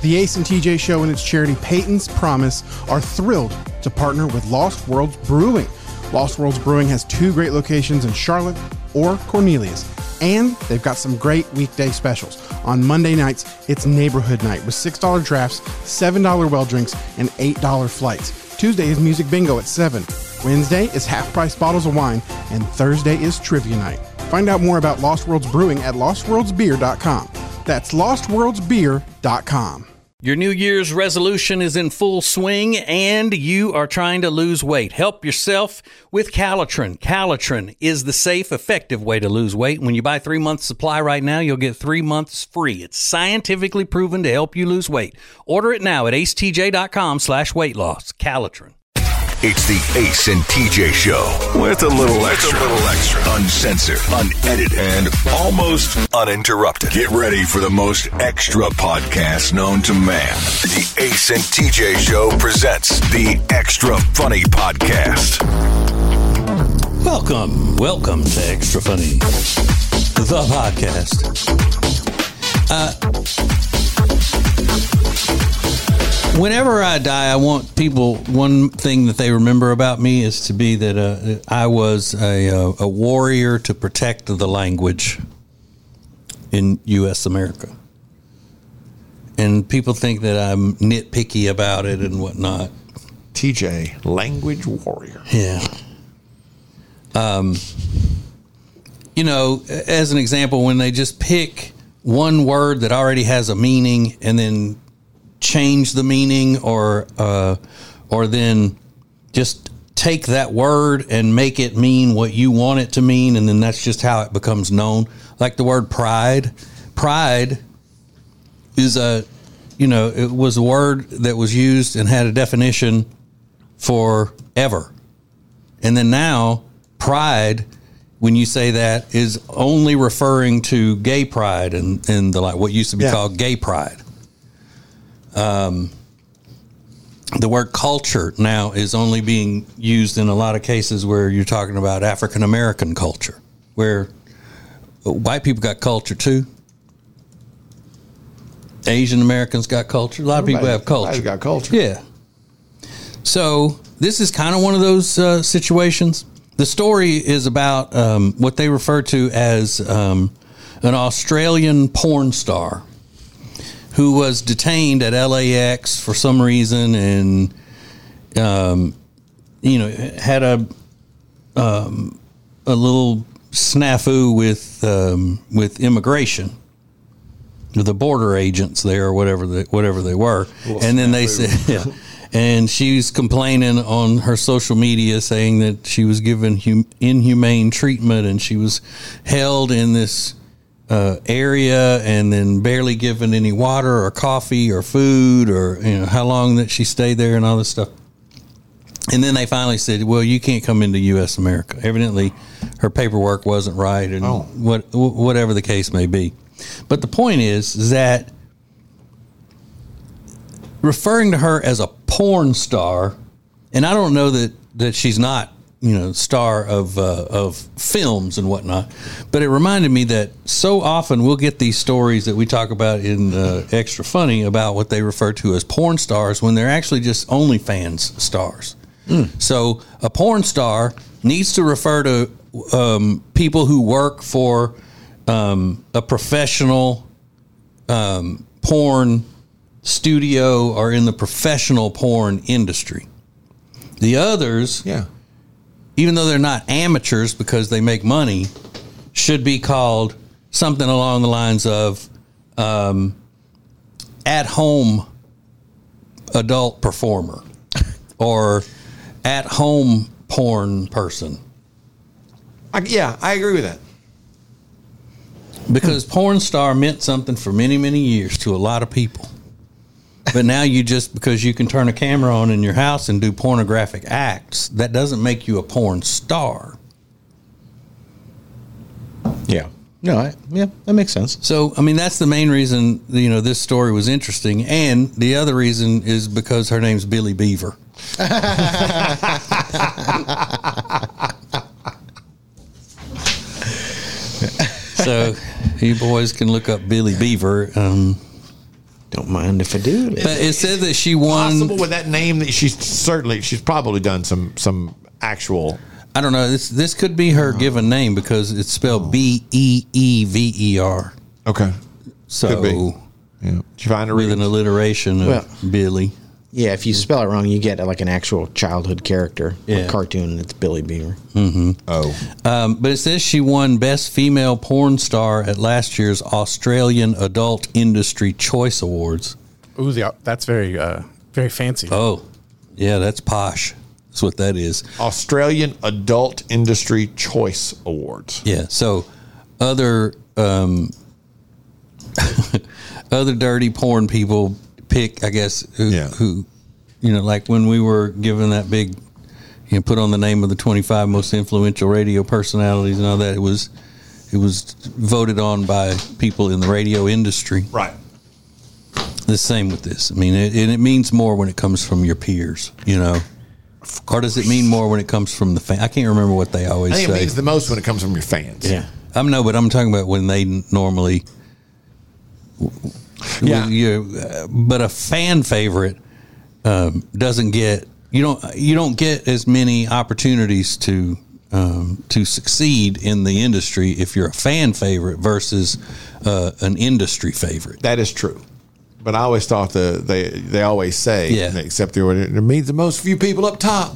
The Ace and TJ Show and its charity Peyton's Promise are thrilled to partner with Lost Worlds Brewing. Lost Worlds Brewing has 2 great locations in Charlotte or Cornelius, and they've got some great weekday specials. On Monday nights, it's Neighborhood Night with $6 drafts, $7 well drinks, and $8 flights. Tuesday is Music Bingo at 7. Wednesday is half-price bottles of wine, and Thursday is Trivia Night. Find out more about Lost Worlds Brewing at lostworldsbeer.com. That's lostworldsbeer.com. Your New Year's resolution is in full swing and you are trying to lose weight. Help yourself with Calitrin. Calitrin is the safe, effective way to lose weight. When you buy 3 months supply right now, you'll get 3 months free. It's scientifically proven to help you lose weight. Order it now at acetj.com/weight loss. Calitrin. It's the Ace and TJ Show with a little extra. Uncensored, unedited, and almost uninterrupted. Get ready for the most extra podcast known to man. The Ace and TJ Show presents the Extra Funny Podcast. Welcome to Extra Funny, the podcast. Whenever I die, I want people, one thing that they remember about me is to be that I was a warrior to protect the language in U.S. America. And people think that I'm nitpicky about it and whatnot. TJ, language warrior. Yeah. You know, as an example, when they just pick one word that already has a meaning and then change the meaning or then just take that word and make it mean what you want it to mean, and then that's just how it becomes known. Like the word pride. Pride is it was a word that was used and had a definition forever. And then now pride, when you say that, is only referring to gay pride and the like what used to be called gay pride. The word culture now is only being used in a lot of cases where you're talking about African American culture, where white people got culture too. Asian Americans got culture. A lot of people have culture. Everybody's got culture. Yeah. So this is kind of one of those situations. The story is about what they refer to as an Australian porn star who was detained at LAX for some reason and, had a little snafu with immigration, the border agents there or whatever they were. And then they said, and she's complaining on her social media saying that she was given inhumane treatment and she was held in this area and then barely given any water or coffee or food or how long that she stayed there and all this stuff. And then they finally said, well, you can't come into U.S. America. Evidently her paperwork wasn't right and whatever the case may be. But the point is that referring to her as a porn star, and I don't know that she's not star of films and whatnot. But it reminded me that so often we'll get these stories that we talk about in Extra Funny about what they refer to as porn stars when they're actually just OnlyFans stars. So a porn star needs to refer to people who work for a professional porn studio or in the professional porn industry. The others... even though they're not amateurs because they make money, should be called something along the lines of at-home adult performer or at-home porn person. I agree with that. Because porn star meant something for many, many years to a lot of people. But now because you can turn a camera on in your house and do pornographic acts, that doesn't make you a porn star. Yeah. No, that makes sense. So, I mean, that's the main reason, this story was interesting. And the other reason is because her name's Billy Beaver. So, you boys can look up Billy Beaver. Don't mind if I do. But it said that she won. Possible with that name that she's probably done some actual. I don't know. This could be her given name because it's spelled Beever. Okay. So Could be. Yeah. Did you find a with reason? an alliteration of Billy. Yeah, if you spell it wrong, you get like an actual childhood character, Yeah. a cartoon. It's Billy Beaver. Oh. But it says she won Best Female Porn Star at last year's Australian Adult Industry Choice Awards. Ooh, that's very very fancy. Oh, yeah, that's posh. That's what that is. Australian Adult Industry Choice Awards. Yeah. So other other dirty porn people pick, I guess, who like when we were given that big, put on the name of the 25 most influential radio personalities and all that. It was voted on by people in the radio industry. Right. The same with this. I mean, it means more when it comes from your peers, Or does it mean more when it comes from the fan? I can't remember what they always I think say. it means the most when it comes from your fans. Yeah. but I'm talking about when they normally. Yeah. But a fan favorite doesn't get you don't get as many opportunities to succeed in the industry if you're a fan favorite versus an industry favorite. That is true. But I always thought they always say, except it means the most few people up top.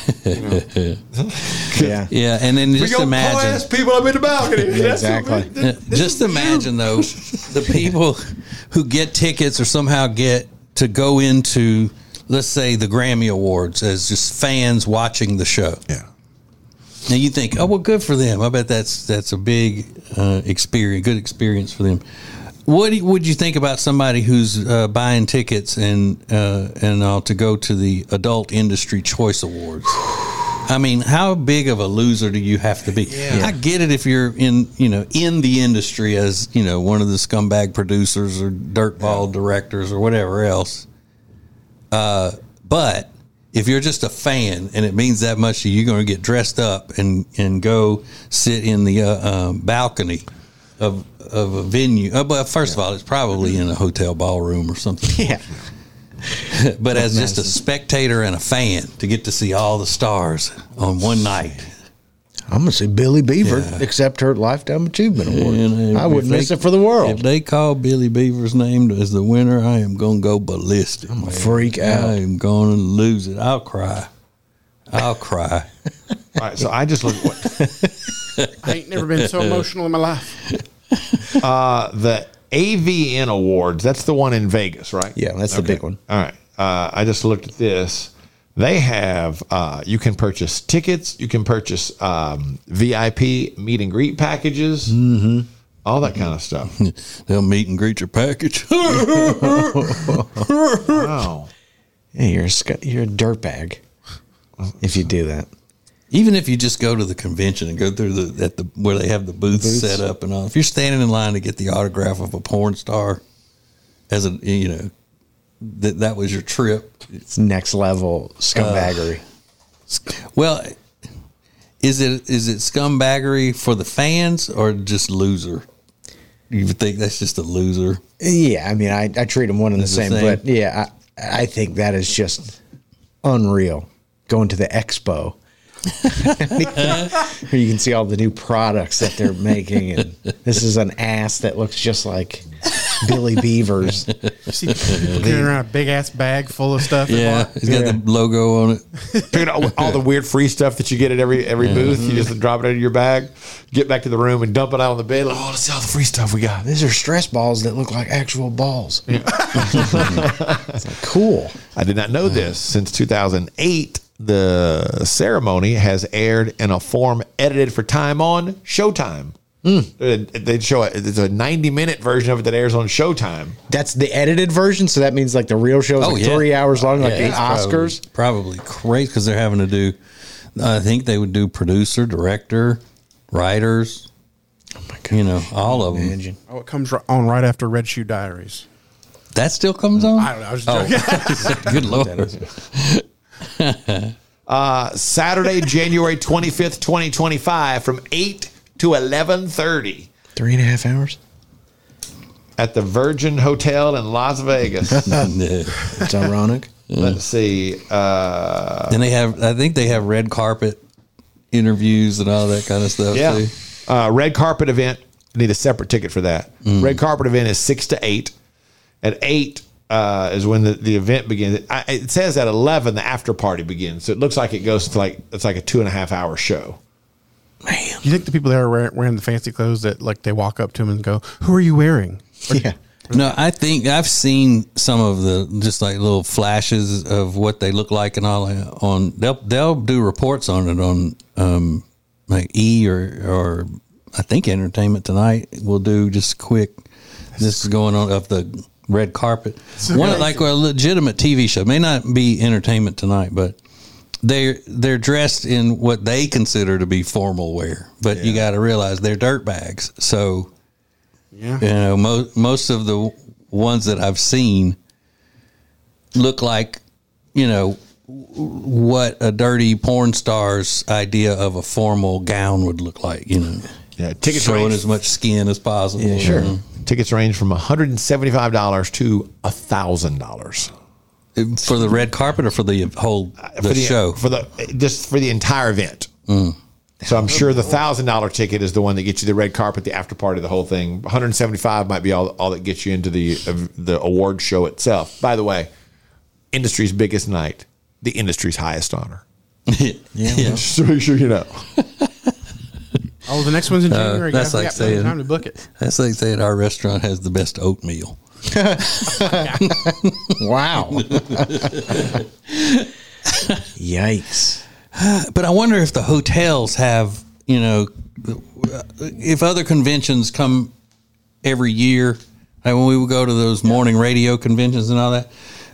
Yeah. Yeah, and then just imagine people up in the balcony. Exactly. just imagine though the people who get tickets or somehow get to go into, let's say, the Grammy Awards as just fans watching the show. Yeah. Now you think, oh well, good for them. I bet that's a big experience, good experience for them. What would you think about somebody who's buying tickets and all to go to the Adult Industry Choice Awards? I mean, how big of a loser do you have to be? Yeah. I get it if you're in the industry as one of the scumbag producers or dirtball directors or whatever else. But if you're just a fan and it means that much to you, you're going to get dressed up and go sit in the balcony of a venue. But first of all, it's probably in a hotel ballroom or something. Yeah. But as just a spectator and a fan to get to see all the stars on one night. I'm going to see Billy Beaver accept her Lifetime Achievement Award. And I wouldn't miss it for the world. If they call Billy Beaver's name as the winner, I am going to go ballistic. I'm going to freak out. I am going to lose it. I'll cry. All right, so I just looked I ain't never been so emotional in my life. the AVN Awards. That's the one in Vegas, right? Yeah, that's the big one. All right. I just looked at this. They have, you can purchase tickets. You can purchase VIP meet and greet packages. Mm-hmm. All that kind of stuff. They'll meet and greet your package. Wow. Yeah, you're a dirtbag if you do that. Even if you just go to the convention and go through where they have the booths set up and all. If you're standing in line to get the autograph of a porn star, as that was your trip. It's next level scumbaggery. Well, is it scumbaggery for the fans or just loser? You think that's just a loser? Yeah, I mean, I treat them one and the same, but yeah, I think that is just unreal. Going to the expo. Where you can see all the new products that they're making, and this is an ass that looks just like Billy Beaver's. You see people carrying around a big ass bag full of stuff. Yeah, he's got the logo on it. Pick out all the weird free stuff that you get at every booth. You just drop it into your bag, get back to the room, and dump it out on the bed. Like, let's see all the free stuff we got. These are stress balls that look like actual balls. Yeah. It's like, cool. I did not know this. Since 2008, the ceremony has aired in a form edited for time on Showtime. They show it's a 90-minute version of it that airs on Showtime. That's the edited version, so that means like the real show is 3 hours long, like the Oscars. Probably crazy because they're having to do. I think they would do producer, director, writers. Oh my god! All of them. Oh, it comes on right after Red Shoe Diaries. That still comes on. I don't know. I was just joking. Good lord. Saturday, January 25th, 2025, from 8 to 11:30. 3.5 hours. at the Virgin Hotel in Las Vegas. It's ironic. Let's see. And I think they have red carpet interviews and all that kind of stuff too. Red carpet event. Need a separate ticket for that. Red carpet event is 6 to 8. At 8 is when the event begins. It says at 11 the after party begins. So it looks like it goes to it's like a 2.5 hour show. Man, you think the people there are wearing the fancy clothes that like they walk up to them and go, "Who are you wearing?" Yeah. No, I think I've seen some of the just like little flashes of what they look like and all that on. They'll do reports on it on like E or I think Entertainment Tonight will do just quick. This is going on of the red carpet. One like a legitimate TV show, may not be Entertainment Tonight, but they're dressed in what they consider to be formal wear. But you got to realize they're dirtbags. So you know most of the ones that I've seen look like what a dirty porn star's idea of a formal gown would look like. Yeah, tickets showing range, as much skin as possible. Yeah, sure. Tickets range from $175 to $1,000 For the red carpet or for the whole show? For the entire event. So I'm sure the $1,000 ticket is the one that gets you the red carpet, the after party, the whole thing. $175 might be all that gets you into the award show itself. By the way, industry's biggest night, the industry's highest honor. Just to make sure you know. Oh, the next one's in January. That's like saying time to book it. That's like saying our restaurant has the best oatmeal. Wow. Yikes. But I wonder if the hotels have, if other conventions come every year, like when we would go to those morning radio conventions and all that,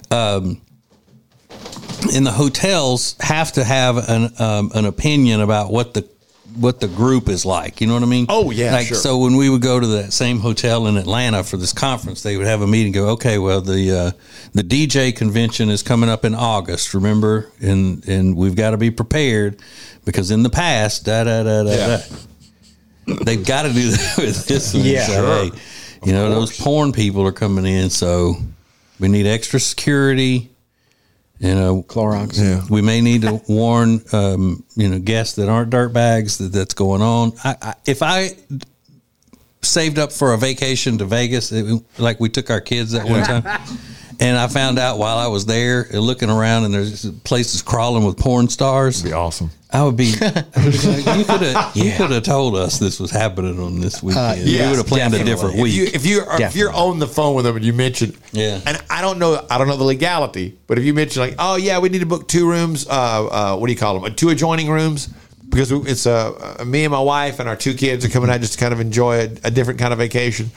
and the hotels have to have an opinion about what the group is like. You know what I mean? Oh, yeah, like, sure. So when we would go to that same hotel in Atlanta for this conference, they would have a meeting, go, okay, well, the DJ convention is coming up in August, remember? And we've got to be prepared because in the past, They've got to do that with this one. Yeah, so, sure. Hey, those porn people are coming in, so we need extra security. Clorox. Yeah. We may need to warn, guests that aren't dirtbags that's going on. If I saved up for a vacation to Vegas, like we took our kids that one time, and I found out while I was there looking around and there's places crawling with porn stars. That'd be awesome. I would be like, you could have told us this was happening on this weekend. We would have planned a different week. If you're on the phone with them and you mention, and I don't know the legality, but if you mention like, oh yeah, we need to book 2 rooms, what do you call them? 2 adjoining rooms, because it's me and my wife and our 2 kids are coming out just to kind of enjoy a different kind of vacation.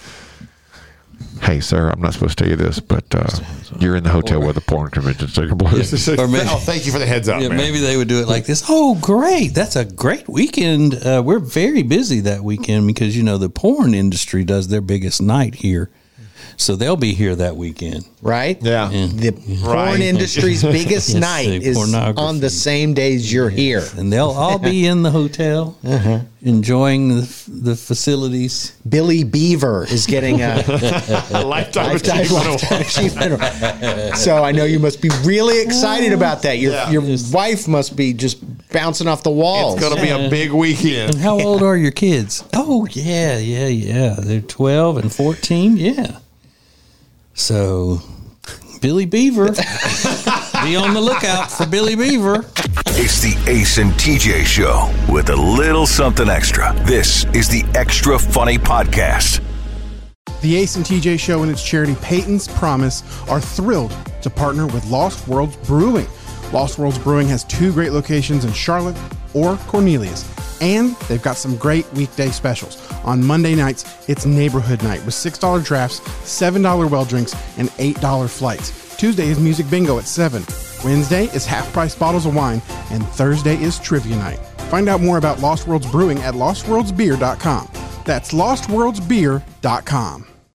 Hey, sir, I'm not supposed to tell you this, but you're in the hotel where the porn convention's taking place. Or maybe, thank you for the heads up, man. Maybe they would do it like this. Oh, great. That's a great weekend. We're very busy that weekend because, the porn industry does their biggest night here. So they'll be here that weekend. Right? Yeah. The porn industry's biggest night is on the same days you're here. And they'll all be in the hotel enjoying the facilities. Billy Beaver is getting a lifetime achievement. So I know you must be really excited about that. Your wife must be just bouncing off the walls. It's going to be a big weekend. And how old are your kids? Oh, yeah. They're 12 and 14. Yeah. So, Billy Beaver. Be on the lookout for Billy Beaver. It's the Ace and TJ Show with a little something extra. This is the Extra Funny Podcast. The Ace and TJ Show and its charity Peyton's Promise are thrilled to partner with Lost Worlds Brewing. Lost Worlds Brewing has 2 great locations in Charlotte or Cornelius, and they've got some great weekday specials. On Monday nights, it's Neighborhood Night with $6 drafts, $7 well drinks, and $8 flights. Tuesday is Music Bingo at 7. Wednesday is half-price bottles of wine, and Thursday is Trivia Night. Find out more about Lost Worlds Brewing at lostworldsbeer.com. That's lostworldsbeer.com.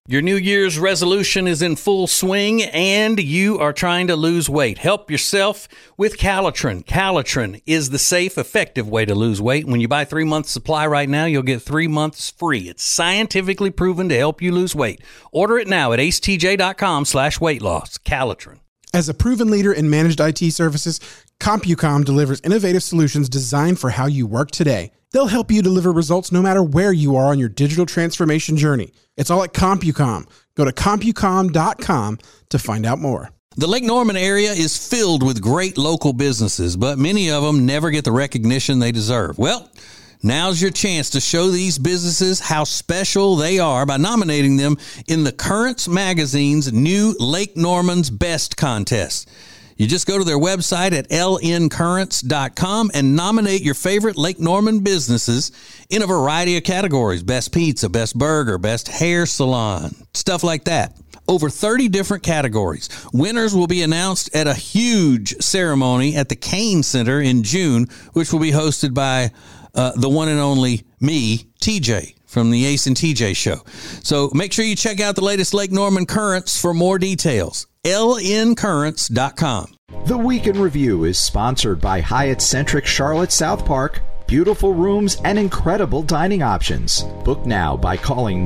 Your New Year's resolution is in full swing and you are trying to lose weight. Help yourself with Calitrin. Calitrin is the safe, effective way to lose weight. When you buy 3 months supply right now, you'll get 3 months free. It's scientifically proven to help you lose weight. Order it now at acetj.com/weight loss. Calitrin. As a proven leader in managed IT services, CompuCom delivers innovative solutions designed for how you work today. They'll help you deliver results no matter where you are on your digital transformation journey. It's all at CompuCom. Go to CompuCom.com to find out more. The Lake Norman area is filled with great local businesses, but many of them never get the recognition they deserve. Well, now's your chance to show these businesses how special they are by nominating them in the Currents Magazine's new Lake Norman's Best contest. You just go to their website at lncurrents.com and nominate your favorite Lake Norman businesses in a variety of categories. Best pizza, best burger, best hair salon, stuff like that. Over 30 different categories. Winners will be announced at a huge ceremony at the Kane Center in June, which will be hosted by the one and only me, TJ, from the Ace and TJ show. So make sure you check out the latest Lake Norman Currents for more details. lncurrents.com. The Week in Review is sponsored by Hyatt Centric Charlotte South Park. Beautiful rooms and incredible dining options. Book now by calling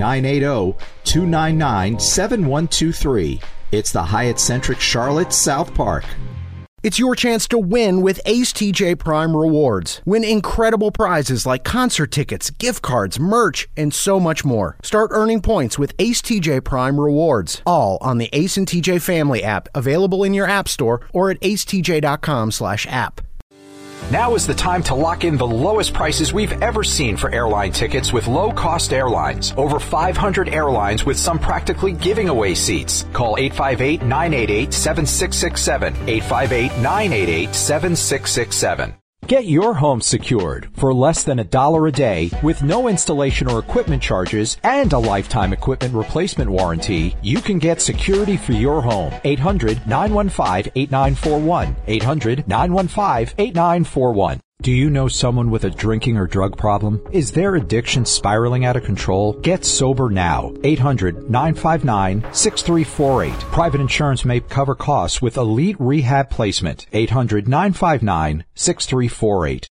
980-299-7123. It's the Hyatt Centric Charlotte South Park. It's your chance to win with Ace TJ Prime Rewards. Win incredible prizes like concert tickets, gift cards, merch, and so much more. Start earning points with Ace TJ Prime Rewards. All on the Ace and TJ Family app, available in your app store or at acetj.com/app. Now is the time to lock in the lowest prices we've ever seen for airline tickets with low-cost airlines. Over 500 airlines with some practically giving away seats. Call 858-988-7667. 858-988-7667. Get your home secured for less than $1 a day with no installation or equipment charges and a lifetime equipment replacement warranty. You can get security for your home. 800-915-8941. 800-915-8941. Do you know someone with a drinking or drug problem? Is their addiction spiraling out of control? Get sober now. 800-959-6348. Private insurance may cover costs with Elite Rehab Placement. 800-959-6348.